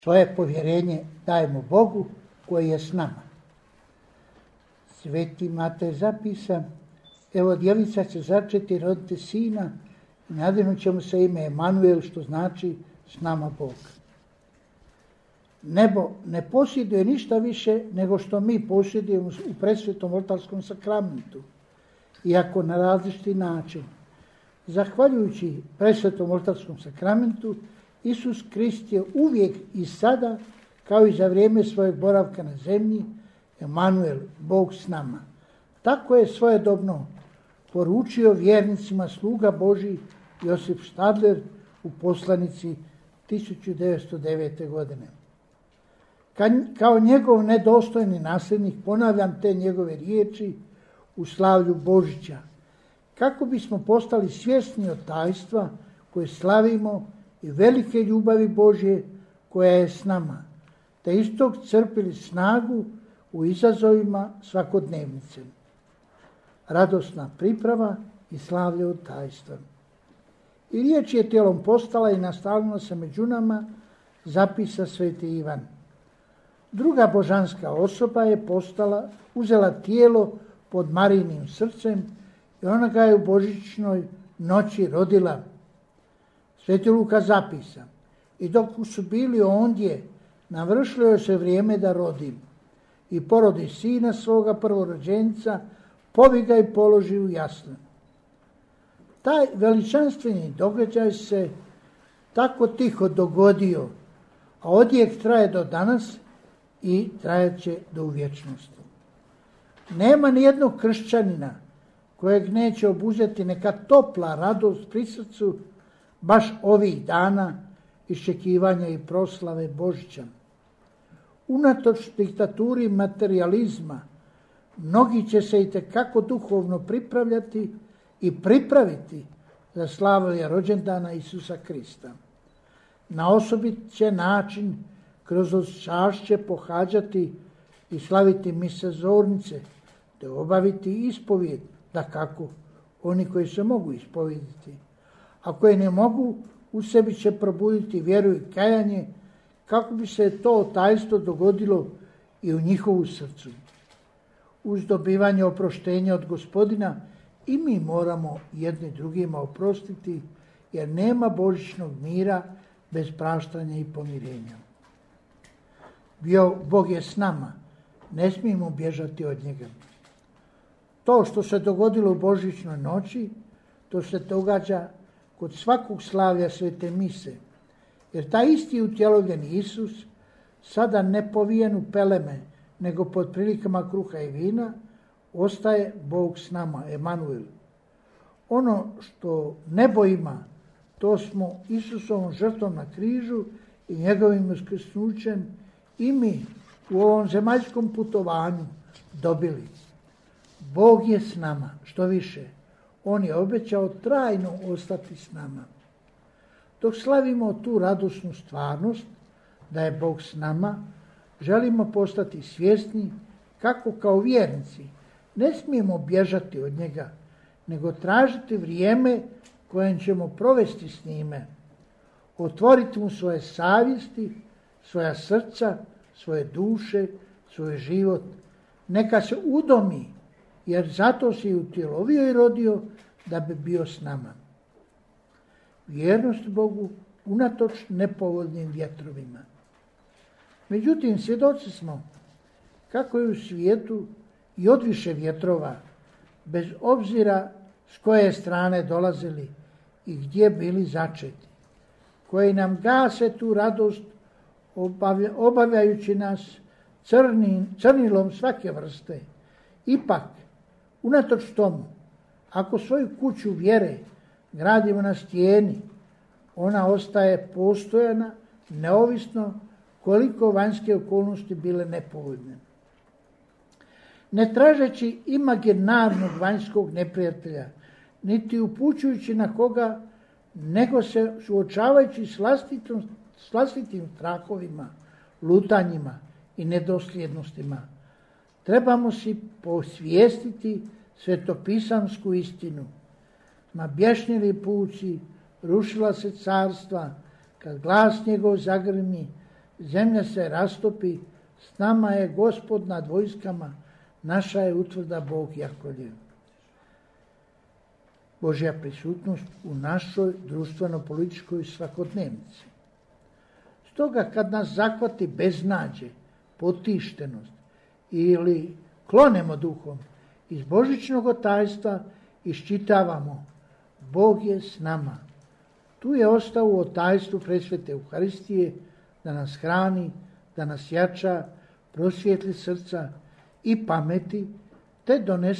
Svoje povjerenje dajemo Bogu koji je s nama. Sveti Matej zapisa, evo djevica će začeti, roditi sina i nadinut će mu se ime Emanuel, što znači s nama Bog. Nebo ne posjeduje ništa više nego što mi posjedujemo u presvetom oltarskom sakramentu, iako na različiti način. Zahvaljujući presvetom oltarskom sakramentu, Isus Krist je uvijek i sada, kao i za vrijeme svojeg boravka na zemlji, Emanuel, Bog s nama. Tako je svojedobno poručio vjernicima sluga Božji Josip Štadler u poslanici 1909. godine. Kao njegov nedostojni nasljednik ponavljam te njegove riječi u slavlju Božića, kako bismo postali svjesni od tajstva koje slavimo i velike ljubavi Božje koja je s nama, te istog crpili snagu u izazovima svakodnevnice. Radosna priprava i slavlje od tajstva. I riječ je tijelom postala i nastavila se među nama, zapisa sveti Ivan. Druga božanska osoba je uzela tijelo pod Marijinim srcem i ona ga je u božićnoj noći rodila. Sveti Luka zapisa, i dok su bili ondje, navršilo je se vrijeme da rodi. I porodi sina svoga prvorođenca, povi ga i položi u jasle. Taj veličanstveni događaj se tako tiho dogodio, a odjek traje do danas i trajat će do vječnosti. Nema ni jednog kršćanina kojeg neće obuzeti neka topla radost pri srcu baš ovih dana iščekivanja i proslave Božića. Unatoč diktaturi materializma, mnogi će se itekako duhovno pripravljati i pripraviti za slavlje rođendana Isusa Krista. Na osobit će način kroz čašće pohađati i slaviti mise zornice, te obaviti ispovijed, dakako oni koji se mogu ispovijediti. A koji ne mogu, u sebi će probuditi vjeru i kajanje, kako bi se to tajstvo dogodilo i u njihovu srcu. Uz dobivanje oproštenja od Gospodina i mi moramo jedni drugima oprostiti, jer nema božićnog mira bez praštanja i pomirenja. Bog je s nama, ne smijemo bježati od njega. To što se dogodilo u božićnoj noći, to se događa kod svakog slavlja svete mise, jer taj isti utjelovljeni Isus, sada ne povijen u peleme, nego pod prilikama kruha i vina, ostaje Bog s nama, Emanuel. Ono što nebo ima, to smo Isusovom žrtvom na križu i njegovim uskrsnućem i mi u ovom zemaljskom putovanju dobili. Bog je s nama, što više, on je obećao trajno ostati s nama. Dok slavimo tu radosnu stvarnost da je Bog s nama, želimo postati svjesni kako kao vjernici ne smijemo bježati od njega, nego tražiti vrijeme kojem ćemo provesti s njime. Otvoriti mu svoje savjesti, svoja srca, svoje duše, svoj život. Neka se udomi, jer zato se i utjelovio i rodio da bi bio s nama. Vjernost Bogu unatoč nepovoljnim vjetrovima. Međutim, svjedoci smo kako je u svijetu i odviše vjetrova, bez obzira s koje strane dolazili i gdje bili začeti, koji nam gase tu radost obavljajući nas crnilom svake vrste. Ipak, unatoč tomu, ako svoju kuću vjere gradimo na stijeni, ona ostaje postojana, neovisno koliko vanjske okolnosti bile nepovoljne. Ne tražeći imaginarnog vanjskog neprijatelja, niti upućujući na koga, nego se suočavajući s vlastitim strahovima, lutanjima i nedosljednostima, trebamo si posvijestiti svetopisamsku istinu. Ma bješnjeli puci, rušila se carstva, kad glas njegov zagrmi, zemlja se rastopi, s nama je Gospod nad vojskama, naša je utvrda Bog Jakovljev. Božja prisutnost u našoj društveno-političkoj svakodnevnici. Stoga kad nas zahvati beznađe, potištenost ili klonemo duhom, iz božićnog tajstva iščitavamo Bog je s nama. Tu je ostao u tajstvu presvete Euharistije da nas hrani, da nas jača, prosvijetli srca i pameti, te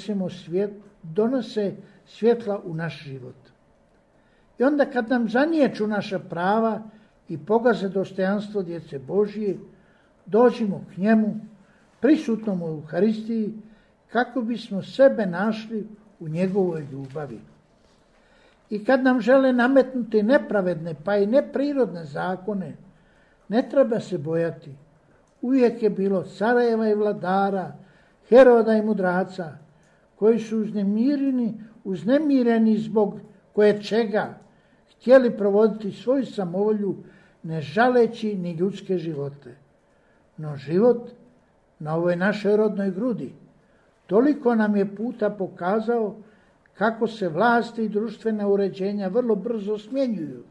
donose svjetla u naš život. I onda kad nam zaniječu naša prava i pogaze dostojanstvo djece Božije, dođimo k njemu, prisutnom u Euharistiji, kako bismo sebe našli u njegovoj ljubavi. I kad nam žele nametnuti nepravedne pa i neprirodne zakone, ne treba se bojati. Uvijek je bilo careva i vladara, heroda i mudraca, koji su uznemireni zbog koje čega htjeli provoditi svoju samovolju, ne žaleći ni ljudske živote. No život na ovoj našoj rodnoj grudi toliko nam je puta pokazao kako se vlasti i društvena uređenja vrlo brzo smjenjuju.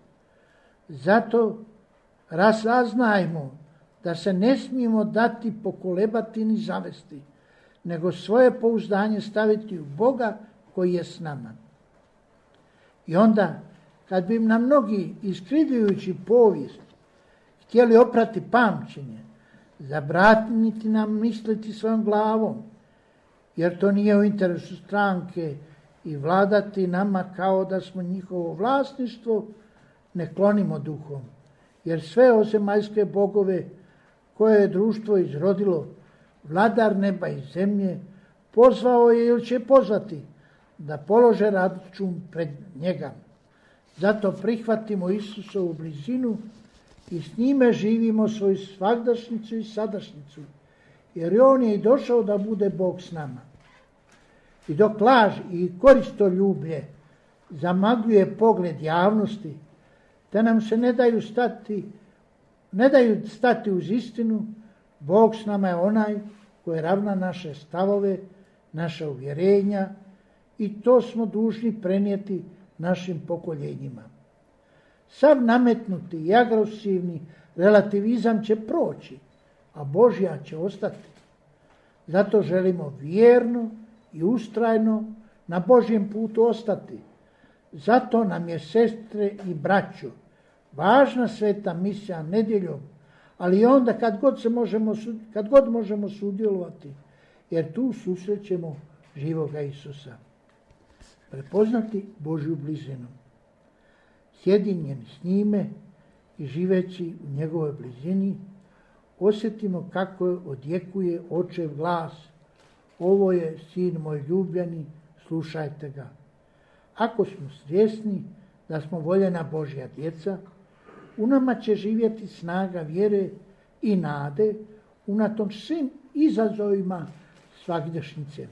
Zato razaznajmo da se ne smijemo dati pokolebati ni zavesti, nego svoje pouzdanje staviti u Boga koji je s nama. I onda, kad bi nam mnogi iskrivljujući povijest htjeli oprati pamćenje, zabraniti nam misliti svojom glavom, jer to nije u interesu stranke, i vladati nama kao da smo njihovo vlasništvo, ne klonimo duhom, jer sve ozemaljske bogove koje je društvo izrodilo, vladar neba i zemlje, pozvao je ili će pozvati da polože račun pred njega. Zato prihvatimo Isusovu blizinu i s njime živimo svoju svagdašnicu i sadašnjicu, jer on je i došao da bude Bog s nama. I dok laž i koristoljublje zamagljuje pogled javnosti, te nam se ne daju stati uz istinu, Bog s nama je onaj koji ravna naše stavove, naša uvjerenja, i to smo dužni prenijeti našim pokoljenjima. Sav nametnuti i agresivni relativizam će proći, a Božja će ostati. Zato želimo vjerno i ustrajno na Božjem putu ostati. Zato nam je, sestre i braćo, važna sveta misija nedjeljom, ali i onda kad god možemo sudjelovati, jer tu susrećemo živoga Isusa. Prepoznati Božju blizinu. Sjedinjeni s njime i živeći u njegovoj blizini, osjetimo kako odjekuje očev glas: ovo je sin moj ljubljeni, slušajte ga. Ako smo svjesni da smo voljena Božja djeca, u nama će živjeti snaga vjere i nade unatoč svim izazovima svagdašnjice.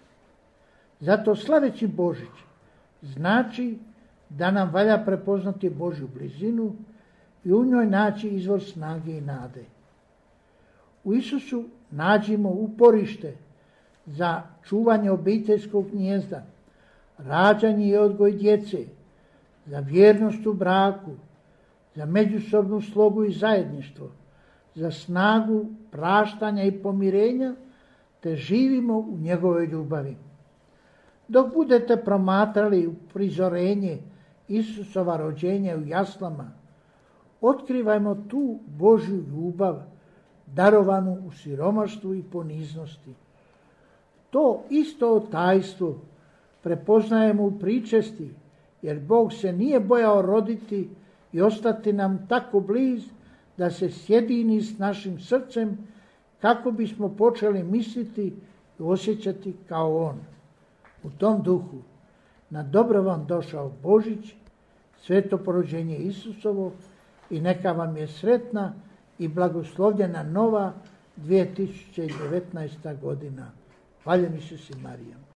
Zato slaveći Božić znači da nam valja prepoznati Božju blizinu i u njoj naći izvor snage i nade. U Isusu nađimo uporište za čuvanje obiteljskog gnijezda, rađanje i odgoj djece, za vjernost u braku, za međusobnu slogu i zajedništvo, za snagu praštanja i pomirenja, te živimo u njegovoj ljubavi. Dok budete promatrali uprizorenje Isusova rođenja u jaslama, otkrivajmo tu Božju ljubav, darovanu u siromaštvu i poniznosti. To isto tajstvo prepoznajemo u pričesti, jer Bog se nije bojao roditi i ostati nam tako bliz da se sjedini s našim srcem kako bismo počeli misliti i osjećati kao on. U tom duhu na dobro vam došao Božić, sveto porođenje Isusovo, i neka vam je sretna i blagoslovljena nova 2019. godina. Hvaljen Isus i Marija.